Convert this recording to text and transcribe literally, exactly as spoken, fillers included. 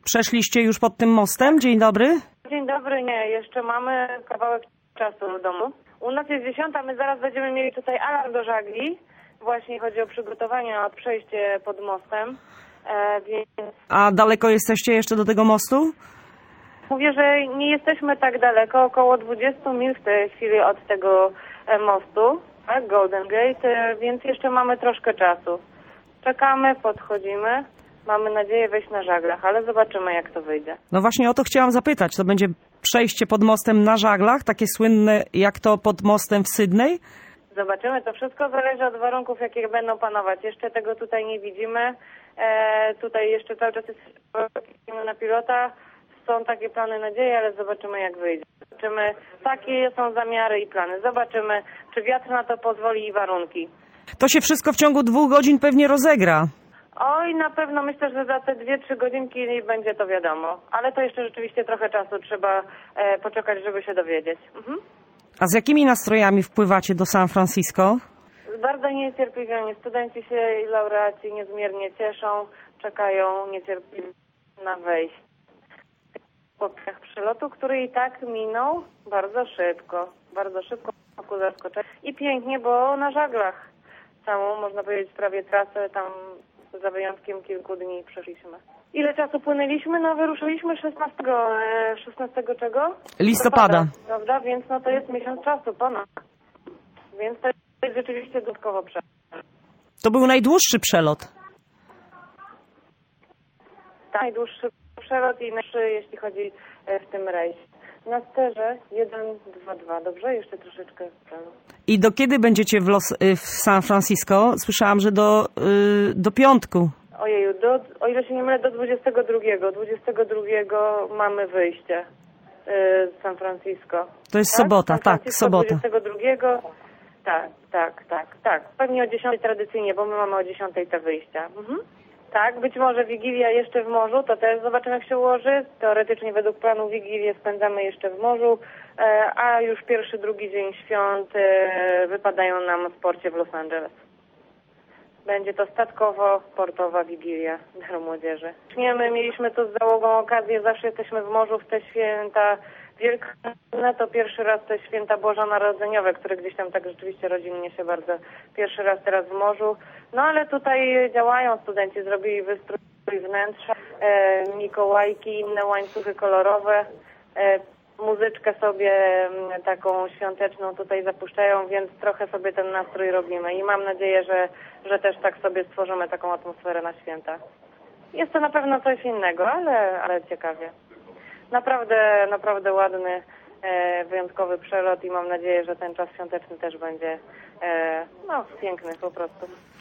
Przeszliście już pod tym mostem? Dzień dobry. Dzień dobry, nie, jeszcze mamy kawałek czasu w domu. U nas jest dziesiąta, my zaraz będziemy mieli tutaj alarm do żagli. Właśnie chodzi o przygotowania, o przejście pod mostem, e, więc A daleko jesteście jeszcze do tego mostu? mówię, że nie jesteśmy tak daleko, około dwadzieścia mil w tej chwili od tego e, mostu, tak, Golden Gate, e, więc jeszcze mamy troszkę czasu. Czekamy, podchodzimy, mamy nadzieję wejść na żaglach, ale zobaczymy, jak to wyjdzie. No właśnie o to chciałam zapytać. To będzie przejście pod mostem na żaglach, takie słynne jak to pod mostem w Sydney? Zobaczymy, to wszystko zależy od warunków, jakie będą panować. Jeszcze tego tutaj nie widzimy. E, tutaj jeszcze cały czas jesteśmy na pilota. Są takie plany, nadzieje, ale zobaczymy, jak wyjdzie. Zobaczymy, takie są zamiary i plany. Zobaczymy, czy wiatr na to pozwoli i warunki. To się wszystko w ciągu dwóch godzin pewnie rozegra. Oj, na pewno myślę, że za te dwie, trzy godzinki będzie to wiadomo. Ale to jeszcze rzeczywiście trochę czasu trzeba e, poczekać, żeby się dowiedzieć. Mhm. A z jakimi nastrojami wpływacie do San Francisco? Bardzo niecierpliwieni. Studenci się i laureaci niezmiernie cieszą, czekają niecierpliwie na wejście. Po przelotu, który i tak minął bardzo szybko, bardzo szybko ku zaskoczeniu. I pięknie, bo na żaglach całą, można powiedzieć, prawie trasę tam za wyjątkiem kilku dni przeszliśmy. Ile czasu płynęliśmy? No wyruszyliśmy szesnastego, e, szesnastego czego? Listopada. Prawda? Więc no to jest miesiąc czasu ponad. Więc to jest rzeczywiście dodatkowo przelot. To był najdłuższy przelot. Tak, najdłuższy przelot i najlepszy, jeśli chodzi e, w tym rejsie. Na sterze jeden dwa dwa, dobrze? Jeszcze troszeczkę przelot. I do kiedy będziecie w, Los, y, w San Francisco? Słyszałam, że do, y, do piątku. Ojeju, do, o ile się nie mylę, do dwudziestego drugiego. dwudziestego drugiego mamy wyjście y, z San Francisco. To jest tak? sobota, San tak, Francisco sobota. dwudziestego drugiego. Tak, tak, tak, tak. Pewnie o dziesiątej tradycyjnie, bo my mamy o dziesiątej te wyjścia. Mhm. Tak, być może Wigilia jeszcze w morzu, to też zobaczymy, jak się ułoży. Teoretycznie według planu Wigilię spędzamy jeszcze w morzu, e, a już pierwszy, drugi dzień świąt e, wypadają nam w porcie w Los Angeles. Będzie to statkowo-portowa Wigilia dla młodzieży. My mieliśmy tu z załogą okazję, zawsze jesteśmy w morzu w te święta wielkanocne, to pierwszy raz te święta bożonarodzeniowe, które gdzieś tam tak rzeczywiście rodzinnie się bardzo, pierwszy raz teraz w morzu. No ale tutaj działają studenci, zrobili wystrój wnętrza, e, mikołajki, inne łańcuchy kolorowe, e, muzyczkę sobie m, taką świąteczną tutaj zapuszczają, więc trochę sobie ten nastrój robimy i mam nadzieję, że, że też tak sobie stworzymy taką atmosferę na święta. Jest to na pewno coś innego, ale, ale ciekawie. Naprawdę, naprawdę ładny, e, wyjątkowy przelot i mam nadzieję, że ten czas świąteczny też będzie e, no, piękny po prostu.